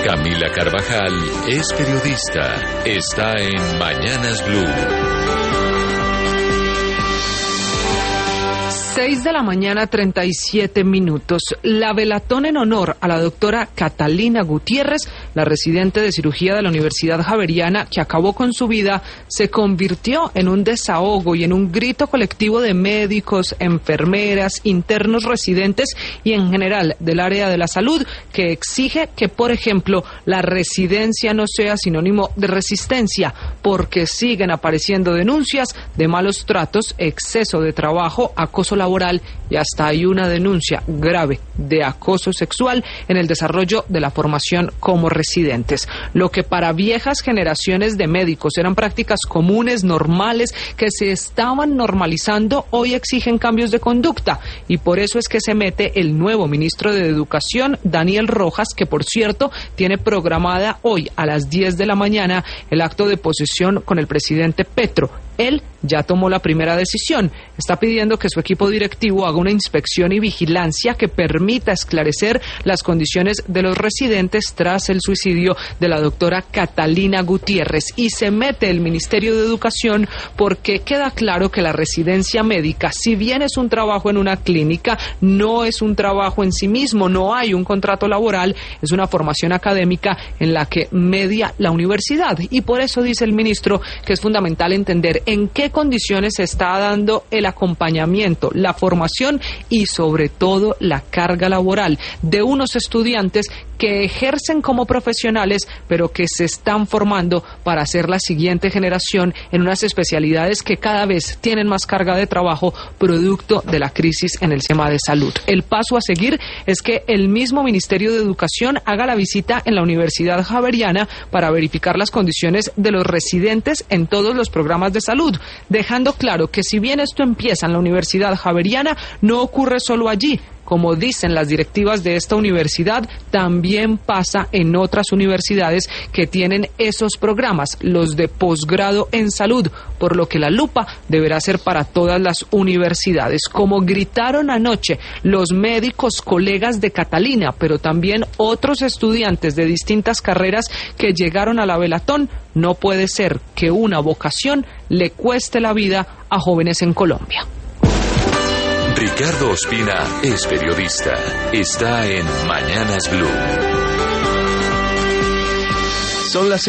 Camila Carvajal es periodista. Está en Mañanas Blue. 6:37 a.m. La velatón en honor a la doctora Catalina Gutiérrez, la residente de cirugía de la Universidad Javeriana que acabó con su vida, se convirtió en un desahogo y en un grito colectivo de médicos, enfermeras, internos residentes y en general del área de la salud, que exige que, por ejemplo, la residencia no sea sinónimo de resistencia, porque siguen apareciendo denuncias de malos tratos, exceso de trabajo, acoso laboral y hasta hay una denuncia grave de acoso sexual en el desarrollo de la formación como residentes. Lo que para viejas generaciones de médicos eran prácticas comunes, normales, que se estaban normalizando, hoy exigen cambios de conducta y por eso es que se mete el nuevo ministro de Educación, Daniel Rojas, que por cierto tiene programada hoy a las 10 de la mañana el acto de posesión con el presidente Petro. Él ya tomó la primera decisión. Está pidiendo que su equipo directivo haga una inspección y vigilancia que permita esclarecer las condiciones de los residentes tras el suicidio de la doctora Catalina Gutiérrez. Y se mete el Ministerio de Educación porque queda claro que la residencia médica, si bien es un trabajo en una clínica, no es un trabajo en sí mismo, no hay un contrato laboral, es una formación académica en la que media la universidad. Y por eso dice el ministro que es fundamental entender en qué condiciones se está dando el acompañamiento, la formación y sobre todo la carga laboral de unos estudiantes que ejercen como profesionales, pero que se están formando para ser la siguiente generación en unas especialidades que cada vez tienen más carga de trabajo producto de la crisis en el sistema de salud. El paso a seguir es que el mismo Ministerio de Educación haga la visita en la Universidad Javeriana para verificar las condiciones de los residentes en todos los programas de salud, dejando claro que si bien esto empieza en la Universidad Javeriana, no ocurre solo allí. Como dicen las directivas de esta universidad, también pasa en otras universidades que tienen esos programas, los de posgrado en salud, por lo que la lupa deberá ser para todas las universidades. Como gritaron anoche los médicos colegas de Catalina, pero también otros estudiantes de distintas carreras que llegaron a la velatón, no puede ser que una vocación le cueste la vida a jóvenes en Colombia. Ricardo Ospina es periodista. Está en Mañanas Blue. Son las